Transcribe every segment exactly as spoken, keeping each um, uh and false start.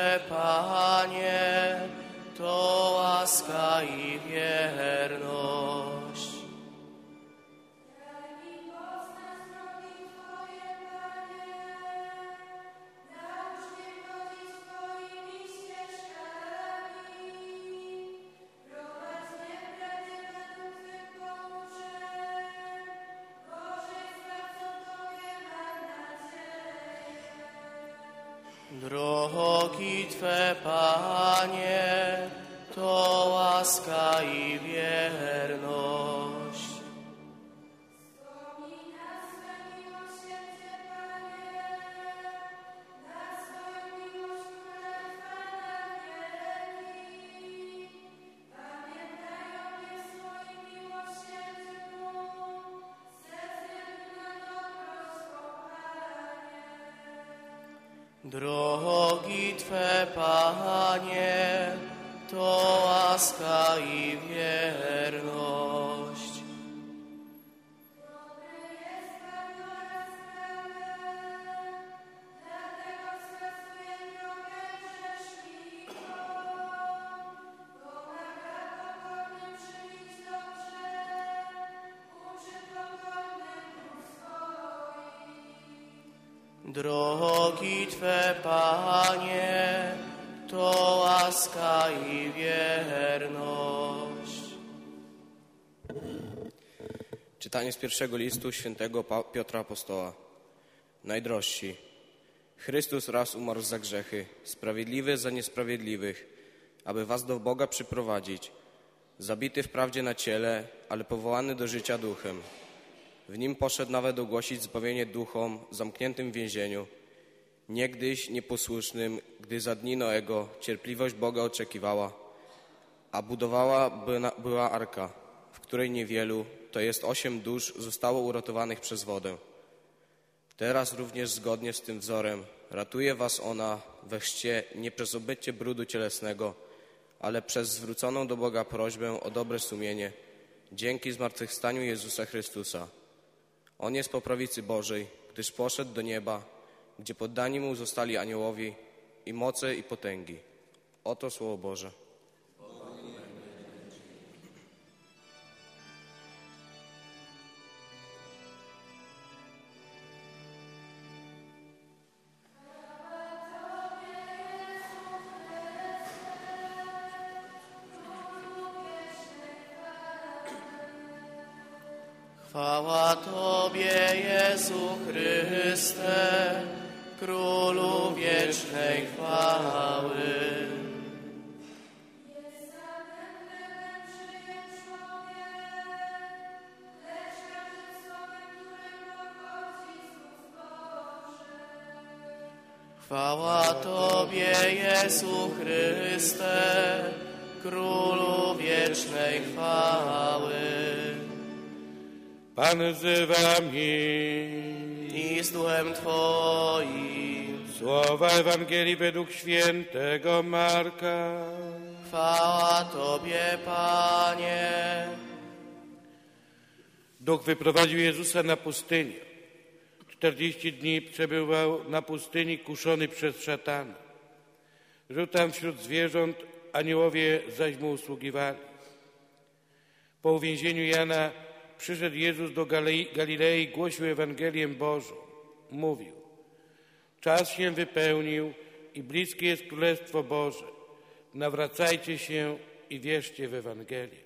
Twe, Panie, to łaska i wierność. Drogi Twe, Panie, to łaska i wierność. Drogi Twe, Panie, to łaska i wierność. Drogi Twe, Panie, to łaska i wierność. Czytanie z pierwszego listu świętego Piotra Apostoła. Najdrożsi, Chrystus raz umarł za grzechy, sprawiedliwy za niesprawiedliwych, aby was do Boga przyprowadzić. Zabity wprawdzie na ciele, ale powołany do życia duchem. W nim poszedł nawet ogłosić zbawienie duchom zamkniętym w więzieniu, niegdyś nieposłusznym, gdy za dni Noego cierpliwość Boga oczekiwała, a budowała była arka, w której niewielu, to jest osiem dusz, zostało uratowanych przez wodę. Teraz również zgodnie z tym wzorem ratuje was ona we chrzcie nie przez obycie brudu cielesnego, ale przez zwróconą do Boga prośbę o dobre sumienie, dzięki zmartwychwstaniu Jezusa Chrystusa. On jest po prawicy Bożej, gdyż poszedł do nieba, gdzie poddani mu zostali aniołowie i moce i potęgi. Oto Słowo Boże. Chwała Tobie, Jezu Chryste, Królu wiecznej chwały. Chwała Tobie, Jezu Chryste, Królu wiecznej chwały. Pan z wami I z duchem Twoim. Słowa Ewangelii według świętego Marka. Chwała Tobie, Panie. Duch wyprowadził Jezusa na pustynię. Czterdzieści dni przebywał na pustyni kuszony przez szatana. Żył tam wśród zwierząt, aniołowie zaś mu usługiwali. Po uwięzieniu Jana przyszedł Jezus do Galilei, głosił Ewangelię Bożą. Mówił: czas się wypełnił i bliskie jest Królestwo Boże. Nawracajcie się i wierzcie w Ewangelię.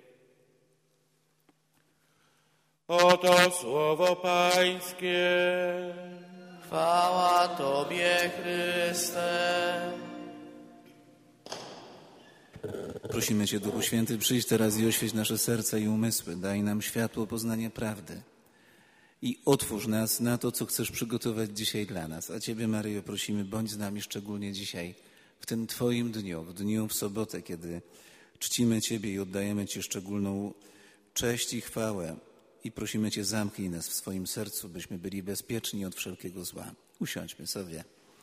Oto słowo Pańskie. Chwała Tobie, Chryste. Prosimy Cię, Duchu Święty, przyjdź teraz i oświeć nasze serca i umysły. Daj nam światło poznania prawdy i otwórz nas na to, co chcesz przygotować dzisiaj dla nas. A Ciebie, Maryjo, prosimy, bądź z nami szczególnie dzisiaj, w tym Twoim dniu, w dniu w sobotę, kiedy czcimy Ciebie i oddajemy Ci szczególną cześć i chwałę. I prosimy Cię, zamknij nas w swoim sercu, byśmy byli bezpieczni od wszelkiego zła. Usiądźmy sobie.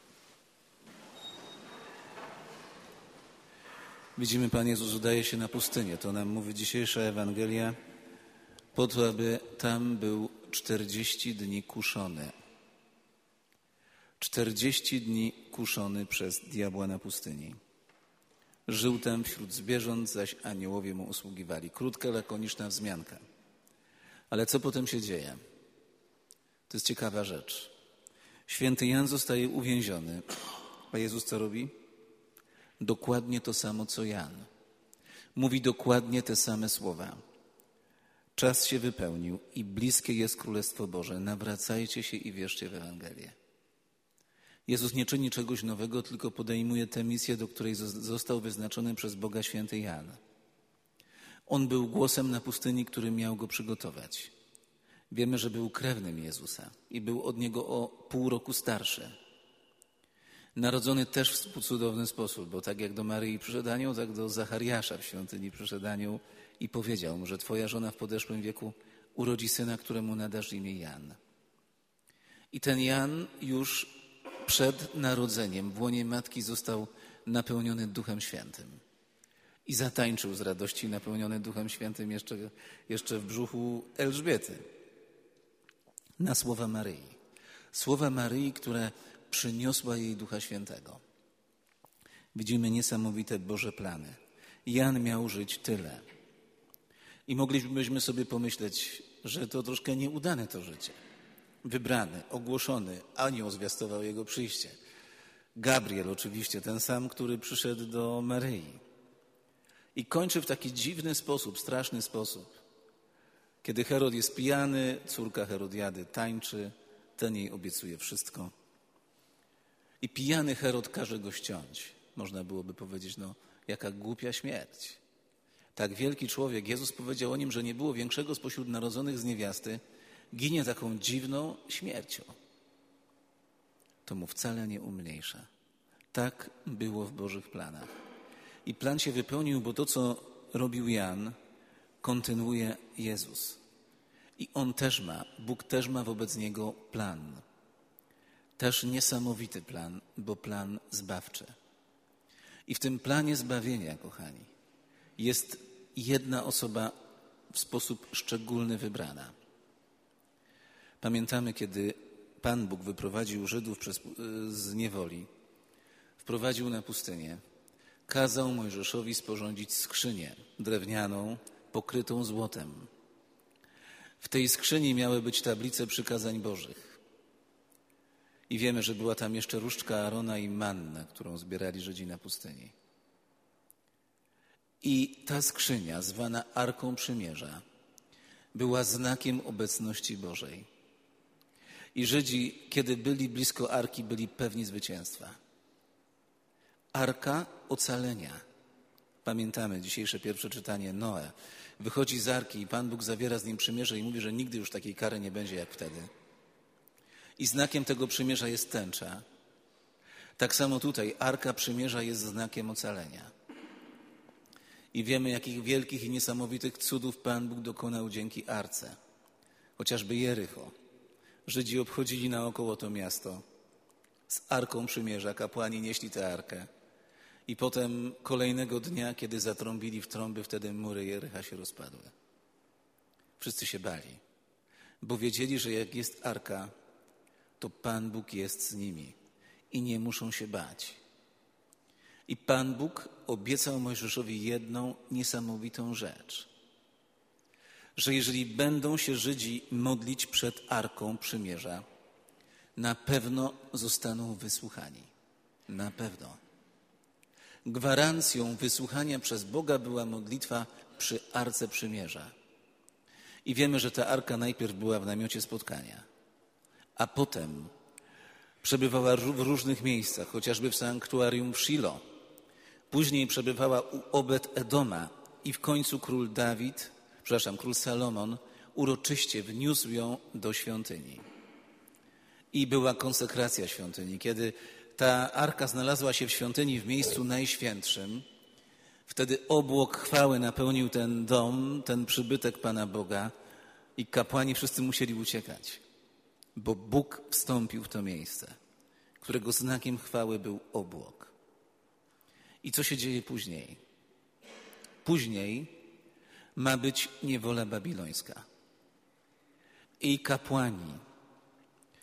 Widzimy, Pan Jezus udaje się na pustynię. To nam mówi dzisiejsza Ewangelia, po to, aby tam był czterdzieści dni kuszony. Czterdzieści dni kuszony przez diabła na pustyni. Żył tam wśród zwierząt, zaś aniołowie mu usługiwali. Krótka, lakoniczna wzmianka. Ale co potem się dzieje? To jest ciekawa rzecz. Święty Jan zostaje uwięziony. A Jezus co robi? Dokładnie to samo, co Jan. Mówi dokładnie te same słowa. Czas się wypełnił i bliskie jest Królestwo Boże. Nawracajcie się i wierzcie w Ewangelię. Jezus nie czyni czegoś nowego, tylko podejmuje tę misję, do której został wyznaczony przez Boga święty Jan. On był głosem na pustyni, który miał go przygotować. Wiemy, że był krewnym Jezusa i był od Niego o pół roku starszy. Narodzony też w cudowny sposób, bo tak jak do Maryi przyszedł anioł, tak do Zachariasza w świątyni przyszedł anioł i powiedział mu, że twoja żona w podeszłym wieku urodzi syna, któremu nadasz imię Jan. I ten Jan już przed narodzeniem w łonie matki został napełniony Duchem Świętym. I zatańczył z radości napełniony Duchem Świętym jeszcze, jeszcze w brzuchu Elżbiety. Na słowa Maryi. Słowa Maryi, które przyniosła jej Ducha Świętego. Widzimy niesamowite Boże plany. Jan miał żyć tyle. I moglibyśmy sobie pomyśleć, że to troszkę nieudane to życie. Wybrany, ogłoszony, anioł zwiastował jego przyjście. Gabriel oczywiście, ten sam, który przyszedł do Maryi. I kończy w taki dziwny sposób, straszny sposób. Kiedy Herod jest pijany, córka Herodiady tańczy, ten jej obiecuje wszystko. I pijany Herod każe go ściąć. Można byłoby powiedzieć, no jaka głupia śmierć. Tak wielki człowiek, Jezus powiedział o nim, że nie było większego spośród narodzonych z niewiasty, ginie taką dziwną śmiercią. To mu wcale nie umniejsza. Tak było w Bożych planach. I plan się wypełnił, bo to, co robił Jan, kontynuuje Jezus. I On też ma, Bóg też ma wobec Niego plan. Też niesamowity plan, bo plan zbawczy. I w tym planie zbawienia, kochani, jest jedna osoba w sposób szczególny wybrana. Pamiętamy, kiedy Pan Bóg wyprowadził Żydów przez, z niewoli, wprowadził na pustynię, kazał Mojżeszowi sporządzić skrzynię drewnianą, pokrytą złotem. W tej skrzyni miały być tablice przykazań Bożych. I wiemy, że była tam jeszcze różdżka Aarona i manna, którą zbierali Żydzi na pustyni. I ta skrzynia, zwana Arką Przymierza, była znakiem obecności Bożej. I Żydzi, kiedy byli blisko Arki, byli pewni zwycięstwa. Arka ocalenia. Pamiętamy dzisiejsze pierwsze czytanie. Noe wychodzi z Arki i Pan Bóg zawiera z nim przymierze i mówi, że nigdy już takiej kary nie będzie jak wtedy. I znakiem tego przymierza jest tęcza. Tak samo tutaj Arka Przymierza jest znakiem ocalenia. I wiemy, jakich wielkich i niesamowitych cudów Pan Bóg dokonał dzięki Arce. Chociażby Jericho. Żydzi obchodzili naokoło to miasto. Z Arką Przymierza kapłani nieśli tę Arkę. I potem kolejnego dnia, kiedy zatrąbili w trąby, wtedy mury Jericha się rozpadły. Wszyscy się bali, bo wiedzieli, że jak jest Arka, to Pan Bóg jest z nimi i nie muszą się bać. I Pan Bóg obiecał Mojżeszowi jedną niesamowitą rzecz, że jeżeli będą się Żydzi modlić przed Arką Przymierza, na pewno zostaną wysłuchani. Na pewno. Gwarancją wysłuchania przez Boga była modlitwa przy Arce Przymierza. I wiemy, że ta Arka najpierw była w namiocie spotkania, a potem przebywała w różnych miejscach, chociażby w sanktuarium w Shilo. Później przebywała u Obed-Edoma i w końcu król Dawid, przepraszam, król Salomon uroczyście wniósł ją do świątyni. I była konsekracja świątyni. Kiedy ta arka znalazła się w świątyni w miejscu najświętszym, wtedy obłok chwały napełnił ten dom, ten przybytek Pana Boga i kapłani wszyscy musieli uciekać, bo Bóg wstąpił w to miejsce, którego znakiem chwały był obłok. I co się dzieje później? Później ma być niewola babilońska. I kapłani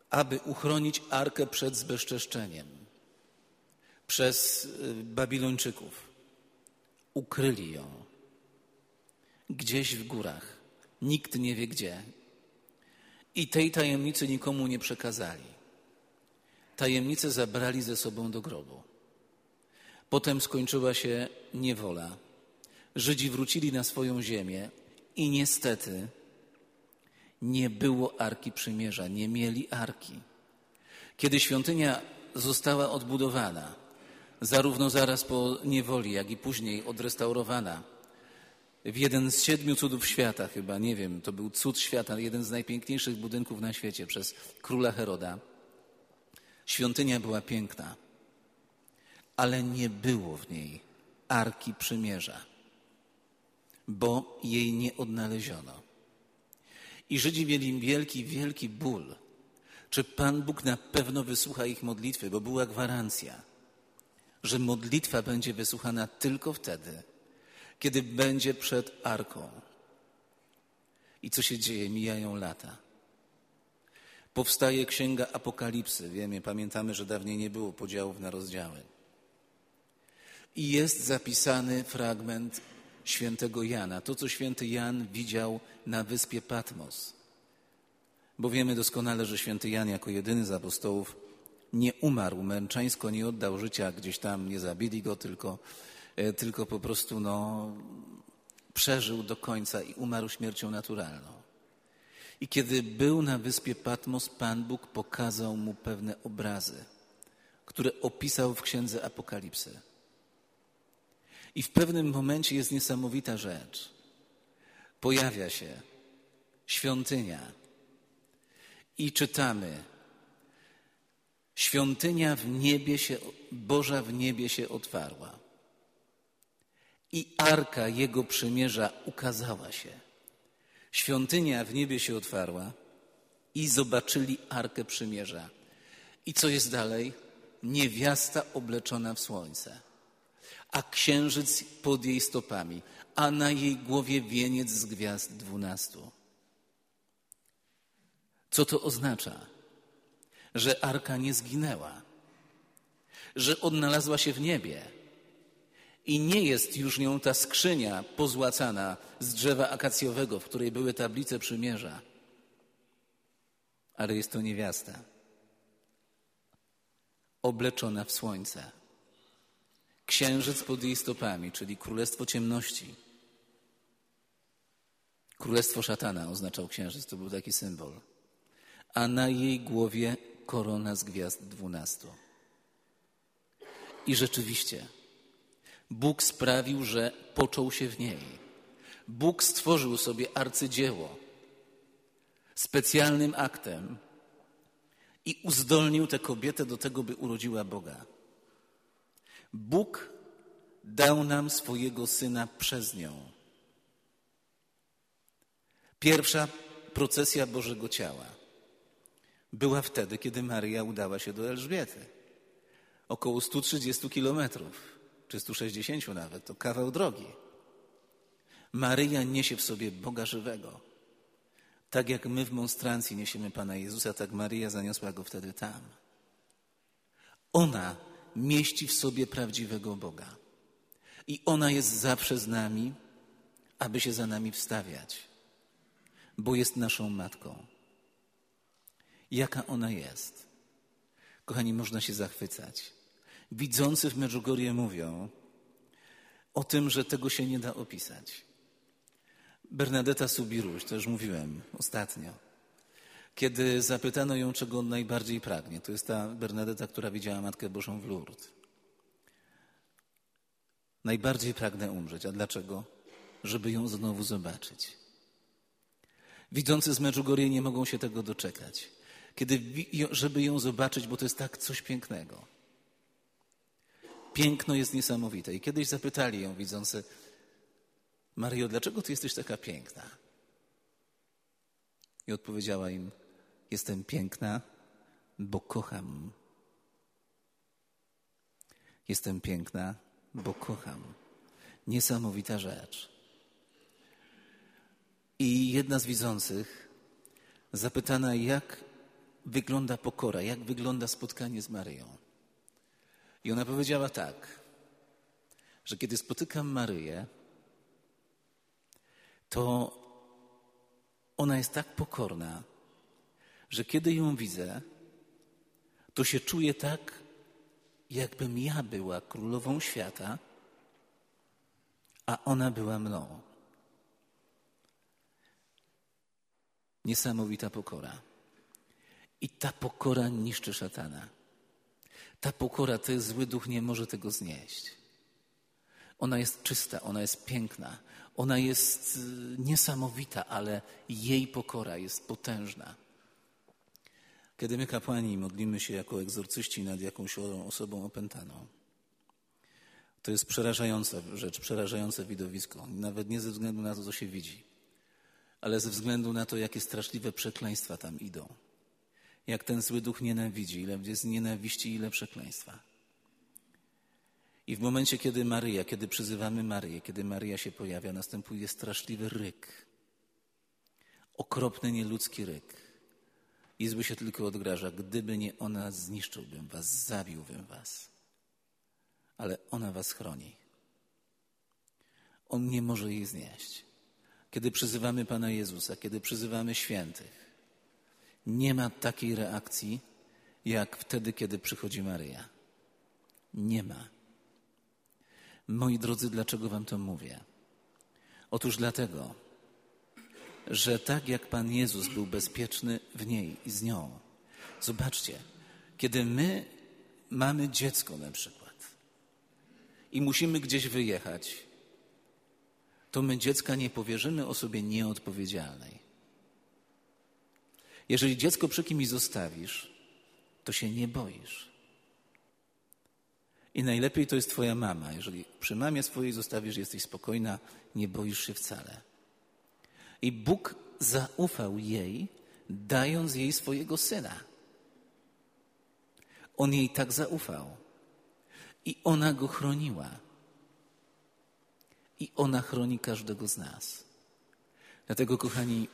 aby uchronić arkę przed zbezczeszczeniem przez Babilończyków. Ukryli ją gdzieś w górach. Nikt nie wie gdzie. I tej tajemnicy nikomu nie przekazali. Tajemnicę zabrali ze sobą do grobu. Potem skończyła się niewola. Żydzi wrócili na swoją ziemię i niestety nie było Arki Przymierza, nie mieli Arki. Kiedy świątynia została odbudowana, zarówno zaraz po niewoli, jak i później odrestaurowana, w jeden z siedmiu cudów świata chyba, nie wiem, to był cud świata, jeden z najpiękniejszych budynków na świecie przez króla Heroda. Świątynia była piękna, ale nie było w niej Arki Przymierza, bo jej nie odnaleziono. I Żydzi mieli wielki, wielki ból. Czy Pan Bóg na pewno wysłucha ich modlitwy, bo była gwarancja, że modlitwa będzie wysłuchana tylko wtedy, kiedy będzie przed Arką. I co się dzieje? Mijają lata. Powstaje Księga Apokalipsy. Wiemy, pamiętamy, że dawniej nie było podziałów na rozdziały. I jest zapisany fragment świętego Jana. To, co święty Jan widział na wyspie Patmos. Bo wiemy doskonale, że święty Jan jako jedyny z apostołów nie umarł męczeńsko, nie oddał życia gdzieś tam, nie zabili go, tylko, tylko po prostu no, przeżył do końca i umarł śmiercią naturalną. I kiedy był na wyspie Patmos, Pan Bóg pokazał mu pewne obrazy, które opisał w Księdze Apokalipsy. I w pewnym momencie jest niesamowita rzecz. Pojawia się świątynia i czytamy: świątynia w niebie się, Boża w niebie się otwarła i Arka Jego Przymierza ukazała się. Świątynia w niebie się otwarła i zobaczyli Arkę Przymierza. I co jest dalej? Niewiasta obleczona w słońce, a księżyc pod jej stopami, a na jej głowie wieniec z gwiazd dwunastu. Co to oznacza? Że Arka nie zginęła, że odnalazła się w niebie i nie jest już nią ta skrzynia pozłacana z drzewa akacjowego, w której były tablice przymierza, ale jest to niewiasta obleczona w słońce. Księżyc pod jej stopami, czyli królestwo ciemności. Królestwo szatana oznaczał księżyc, to był taki symbol. A na jej głowie korona z gwiazd dwunastu. I rzeczywiście Bóg sprawił, że począł się w niej. Bóg stworzył sobie arcydzieło specjalnym aktem i uzdolnił tę kobietę do tego, by urodziła Boga. Bóg dał nam swojego Syna przez nią. Pierwsza procesja Bożego Ciała była wtedy, kiedy Maryja udała się do Elżbiety. Około sto trzydzieści kilometrów, czy sto sześćdziesiąt nawet, to kawał drogi. Maryja niesie w sobie Boga żywego. Tak jak my w monstrancji niesiemy Pana Jezusa, tak Maryja zaniosła Go wtedy tam. Ona mieści w sobie prawdziwego Boga. I ona jest zawsze z nami, aby się za nami wstawiać, bo jest naszą matką. Jaka ona jest? Kochani, można się zachwycać. Widzący w Medjugorje mówią o tym, że tego się nie da opisać. Bernadetta Soubirous, to już mówiłem ostatnio, kiedy zapytano ją, czego on najbardziej pragnie. To jest ta Bernadetta, która widziała Matkę Bożą w Lourdes. Najbardziej pragnę umrzeć. A dlaczego? Żeby ją znowu zobaczyć. Widzący z Medjugorje nie mogą się tego doczekać. Kiedy, żeby ją zobaczyć, bo to jest tak coś pięknego. Piękno jest niesamowite. I kiedyś zapytali ją widzący: Maryjo, dlaczego ty jesteś taka piękna? I odpowiedziała im: jestem piękna, bo kocham. Jestem piękna, bo kocham. Niesamowita rzecz. I jedna z widzących, zapytana, jak wygląda pokora, jak wygląda spotkanie z Maryją. I ona powiedziała tak, że kiedy spotykam Maryję, to ona jest tak pokorna, że kiedy ją widzę, to się czuję tak, jakbym ja była królową świata, a ona była mną. Niesamowita pokora. I ta pokora niszczy szatana. Ta pokora, ten zły duch nie może tego znieść. Ona jest czysta, ona jest piękna, ona jest niesamowita, ale jej pokora jest potężna. Kiedy my, kapłani, modlimy się jako egzorcyści nad jakąś osobą opętaną, to jest przerażająca rzecz, przerażające widowisko. Nawet nie ze względu na to, co się widzi, ale ze względu na to, jakie straszliwe przekleństwa tam idą. Jak ten zły duch nienawidzi, ile jest nienawiści, ile przekleństwa. I w momencie, kiedy Maryja, kiedy przyzywamy Maryję, kiedy Maryja się pojawia, następuje straszliwy ryk. Okropny, nieludzki ryk. I zły się tylko odgraża. Gdyby nie ona, zniszczyłbym was, zabiłbym was. Ale ona was chroni. On nie może jej znieść. Kiedy przyzywamy Pana Jezusa, kiedy przyzywamy świętych, nie ma takiej reakcji, jak wtedy, kiedy przychodzi Maryja. Nie ma. Moi drodzy, dlaczego wam to mówię? Otóż dlatego, że tak jak Pan Jezus był bezpieczny w niej i z nią. Zobaczcie, kiedy my mamy dziecko na przykład i musimy gdzieś wyjechać, to my dziecka nie powierzymy osobie nieodpowiedzialnej. Jeżeli dziecko przy kimś zostawisz, to się nie boisz. I najlepiej to jest twoja mama. Jeżeli przy mamie swojej zostawisz, jesteś spokojna, nie boisz się wcale. I Bóg zaufał jej, dając jej swojego syna. On jej tak zaufał. I ona go chroniła. I ona chroni każdego z nas. Dlatego, kochani,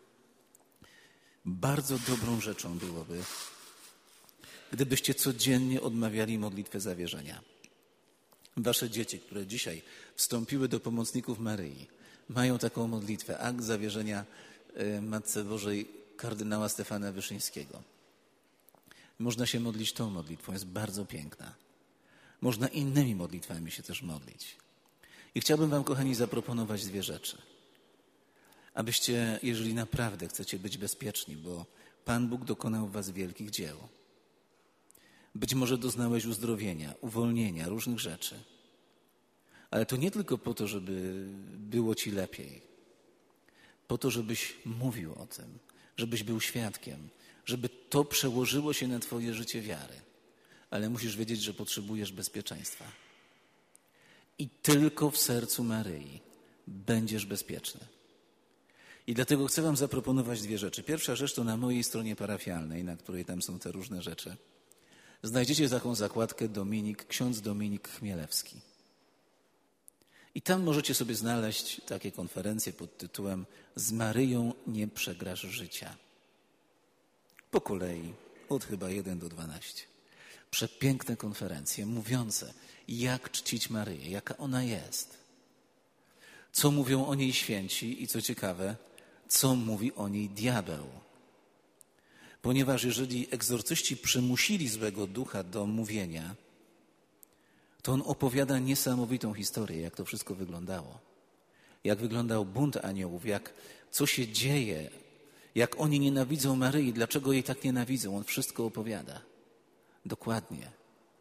bardzo dobrą rzeczą byłoby, gdybyście codziennie odmawiali modlitwę zawierzenia. Wasze dzieci, które dzisiaj wstąpiły do pomocników Maryi, mają taką modlitwę, akt zawierzenia Matce Bożej kardynała Stefana Wyszyńskiego. Można się modlić tą modlitwą, jest bardzo piękna. Można innymi modlitwami się też modlić. I chciałbym wam, kochani, zaproponować dwie rzeczy. Abyście, jeżeli naprawdę chcecie być bezpieczni, bo Pan Bóg dokonał w was wielkich dzieł. Być może doznałeś uzdrowienia, uwolnienia, różnych rzeczy. Ale to nie tylko po to, żeby było ci lepiej. Po to, żebyś mówił o tym, żebyś był świadkiem, żeby to przełożyło się na twoje życie wiary. Ale musisz wiedzieć, że potrzebujesz bezpieczeństwa. I tylko w sercu Maryi będziesz bezpieczny. I dlatego chcę wam zaproponować dwie rzeczy. Pierwsza rzecz to na mojej stronie parafialnej, na której tam są te różne rzeczy. Znajdziecie taką zakładkę Dominik, ksiądz Dominik Chmielewski. I tam możecie sobie znaleźć takie konferencje pod tytułem Z Maryją nie przegrasz życia. Po kolei, od chyba jeden do dwunastu. Przepiękne konferencje mówiące, jak czcić Maryję, jaka ona jest. Co mówią o niej święci i co ciekawe, co mówi o niej diabeł. Ponieważ jeżeli egzorcyści przymusili złego ducha do mówienia, to on opowiada niesamowitą historię, jak to wszystko wyglądało. Jak wyglądał bunt aniołów, jak co się dzieje, jak oni nienawidzą Maryi, dlaczego jej tak nienawidzą. On wszystko opowiada. Dokładnie.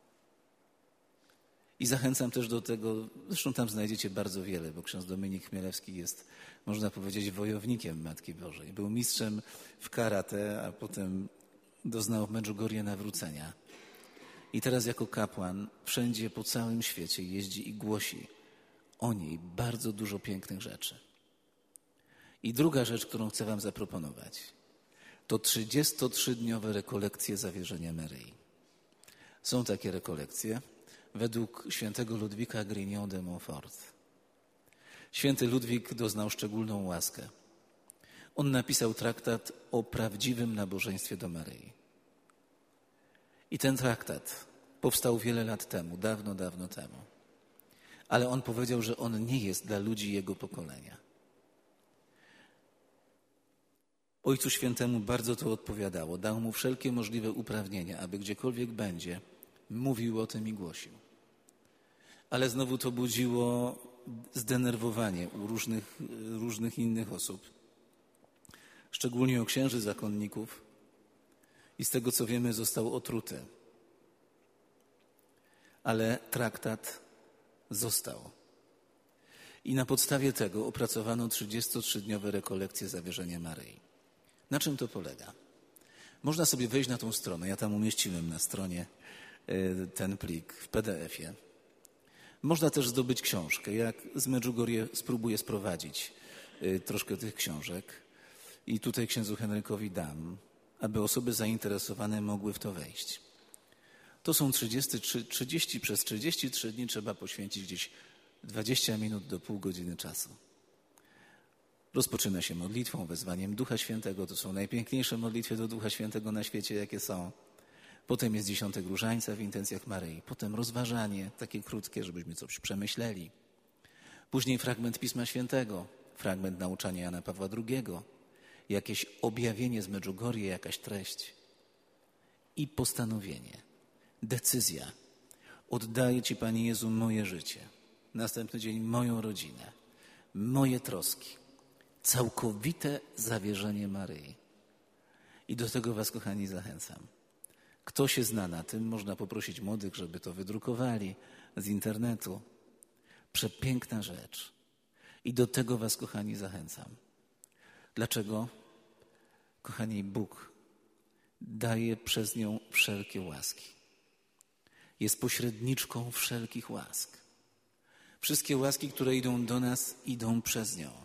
I zachęcam też do tego, zresztą tam znajdziecie bardzo wiele, bo ksiądz Dominik Chmielewski jest, można powiedzieć, wojownikiem Matki Bożej. Był mistrzem w karate, a potem doznał w Medjugorje nawrócenia. I teraz jako kapłan wszędzie po całym świecie jeździ i głosi o niej bardzo dużo pięknych rzeczy. I druga rzecz, którą chcę wam zaproponować, to trzydziestotrzydniowe rekolekcje zawierzenia Maryi. Są takie rekolekcje według świętego Ludwika Grignon de Montfort. Święty Ludwik doznał szczególną łaskę. On napisał traktat o prawdziwym nabożeństwie do Maryi. I ten traktat powstał wiele lat temu, dawno, dawno temu. Ale on powiedział, że on nie jest dla ludzi jego pokolenia. Ojcu Świętemu bardzo to odpowiadało. Dał mu wszelkie możliwe uprawnienia, aby gdziekolwiek będzie, mówił o tym i głosił. Ale znowu to budziło zdenerwowanie u różnych, różnych innych osób. Szczególnie u księży zakonników. I z tego, co wiemy, został otruty. Ale traktat został. I na podstawie tego opracowano trzydziestotrzydniowe rekolekcje Zawierzenia Maryi. Na czym to polega? Można sobie wejść na tą stronę. Ja tam umieściłem na stronie ten plik w P D F ie. Można też zdobyć książkę. Jak z Medjugorje spróbuję sprowadzić troszkę tych książek. I tutaj księdzu Henrykowi dam, aby osoby zainteresowane mogły w to wejść. To są trzydzieści, trzydzieści przez trzydzieści trzy dni trzeba poświęcić gdzieś dwadzieścia minut do pół godziny czasu. Rozpoczyna się modlitwą, wezwaniem Ducha Świętego. To są najpiękniejsze modlitwy do Ducha Świętego na świecie, jakie są. Potem jest dziesiątek różańca w intencjach Maryi. Potem rozważanie, takie krótkie, żebyśmy coś przemyśleli. Później fragment Pisma Świętego, fragment nauczania Jana Pawła drugiego, jakieś objawienie z Medjugorje, jakaś treść i postanowienie, decyzja. Oddaję Ci, Panie Jezu, moje życie. Następny dzień moją rodzinę, moje troski. Całkowite zawierzenie Maryi. I do tego Was, kochani, zachęcam. Kto się zna na tym, można poprosić młodych, żeby to wydrukowali z internetu. Przepiękna rzecz. I do tego Was, kochani, zachęcam. Dlaczego? Kochani, Bóg daje przez nią wszelkie łaski. Jest pośredniczką wszelkich łask. Wszystkie łaski, które idą do nas, idą przez nią.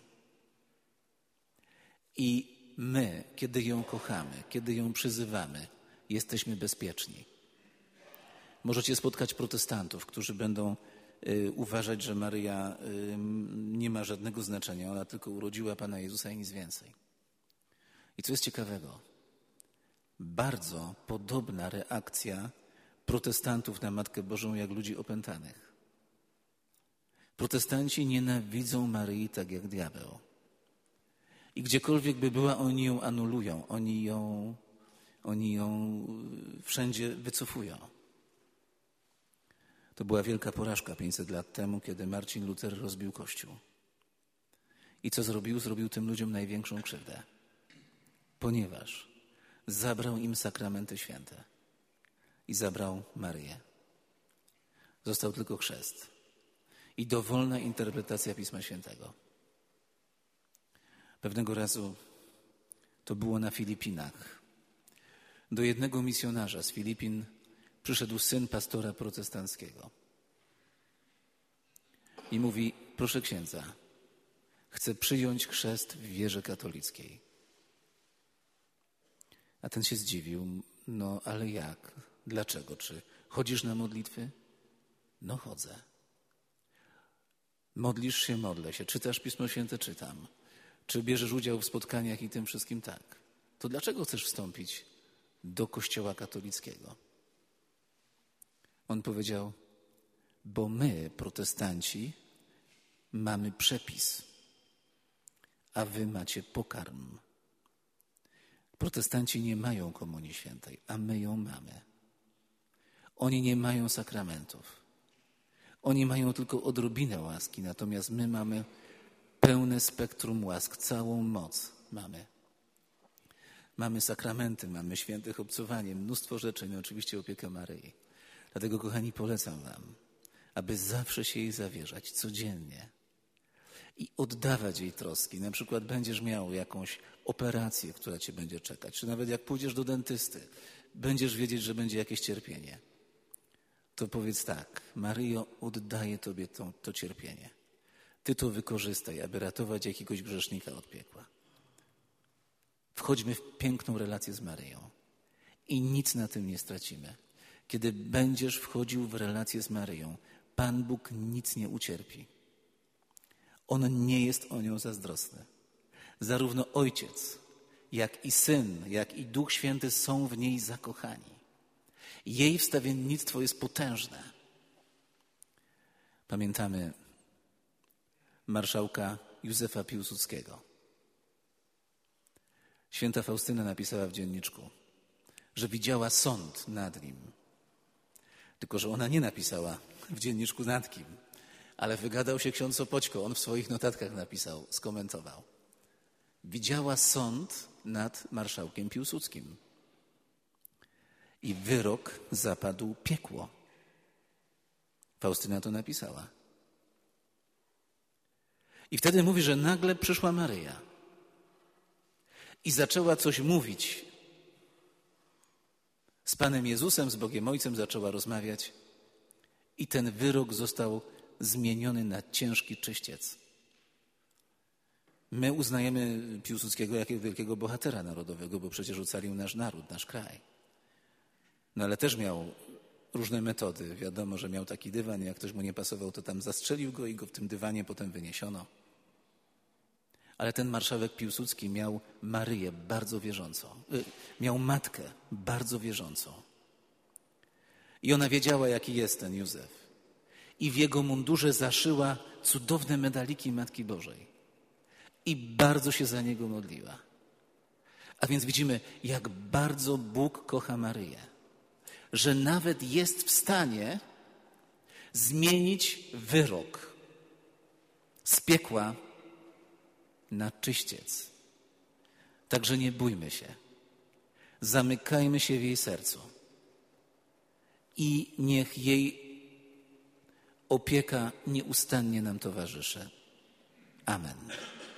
I my, kiedy ją kochamy, kiedy ją przyzywamy, jesteśmy bezpieczni. Możecie spotkać protestantów, którzy będą y, uważać, że Maryja y, nie ma żadnego znaczenia. Ona tylko urodziła Pana Jezusa i nic więcej. I co jest ciekawego, bardzo podobna reakcja protestantów na Matkę Bożą jak ludzi opętanych. Protestanci nienawidzą Maryi tak jak diabeł. I gdziekolwiek by była, oni ją anulują, oni ją, oni ją wszędzie wycofują. To była wielka porażka pięćset lat temu, kiedy Marcin Luter rozbił Kościół. I co zrobił? Zrobił tym ludziom największą krzywdę. Ponieważ zabrał im sakramenty święte i zabrał Maryję. Został tylko chrzest i dowolna interpretacja Pisma Świętego. Pewnego razu to było na Filipinach. Do jednego misjonarza z Filipin przyszedł syn pastora protestanckiego i mówi: proszę księdza, chcę przyjąć chrzest w wierze katolickiej. A ten się zdziwił: no ale jak? Dlaczego? Czy chodzisz na modlitwy? No chodzę. Modlisz się? Modlę się. Czytasz Pismo Święte? Czytam. Czy bierzesz udział w spotkaniach i tym wszystkim? Tak. To dlaczego chcesz wstąpić do Kościoła katolickiego? On powiedział: bo my, protestanci, mamy przepis, a wy macie pokarm. Protestanci nie mają Komunii Świętej, a my ją mamy. Oni nie mają sakramentów. Oni mają tylko odrobinę łaski, natomiast my mamy pełne spektrum łask, całą moc mamy. Mamy sakramenty, mamy świętych obcowanie, mnóstwo rzeczy, no oczywiście opiekę Maryi. Dlatego, kochani, polecam wam, aby zawsze się jej zawierzać, codziennie. I oddawać jej troski. Na przykład będziesz miał jakąś operację, która cię będzie czekać, czy nawet jak pójdziesz do dentysty, będziesz wiedzieć, że będzie jakieś cierpienie. To powiedz tak: Maryjo, oddaję Tobie to, to cierpienie. Ty to wykorzystaj, aby ratować jakiegoś grzesznika od piekła. Wchodźmy w piękną relację z Maryją i nic na tym nie stracimy. Kiedy będziesz wchodził w relację z Maryją, Pan Bóg nic nie ucierpi. On nie jest o nią zazdrosny. Zarówno Ojciec, jak i Syn, jak i Duch Święty są w niej zakochani. Jej wstawiennictwo jest potężne. Pamiętamy marszałka Józefa Piłsudskiego. Święta Faustyna napisała w dzienniczku, że widziała sąd nad nim. Tylko że ona nie napisała w dzienniczku nad kim, ale wygadał się ksiądz Sopoćko. On w swoich notatkach napisał, skomentował. Widziała sąd nad marszałkiem Piłsudskim. I wyrok zapadł piekło. Faustyna to napisała. I wtedy mówi, że nagle przyszła Maryja i zaczęła coś mówić. Z Panem Jezusem, z Bogiem Ojcem zaczęła rozmawiać i ten wyrok został zmieniony na ciężki czyściec. My uznajemy Piłsudskiego jako wielkiego bohatera narodowego, bo przecież ocalił nasz naród, nasz kraj. No ale też miał różne metody. Wiadomo, że miał taki dywan, jak ktoś mu nie pasował, to tam zastrzelił go i go w tym dywanie potem wyniesiono. Ale ten marszałek Piłsudski miał Maryję bardzo wierzącą. Miał matkę bardzo wierzącą. I ona wiedziała, jaki jest ten Józef. I w jego mundurze zaszyła cudowne medaliki Matki Bożej. I bardzo się za niego modliła. A więc widzimy, jak bardzo Bóg kocha Maryję. Że nawet jest w stanie zmienić wyrok z piekła na czyściec. Także nie bójmy się. Zamykajmy się w jej sercu. I niech jej opieka nieustannie nam towarzyszy. Amen.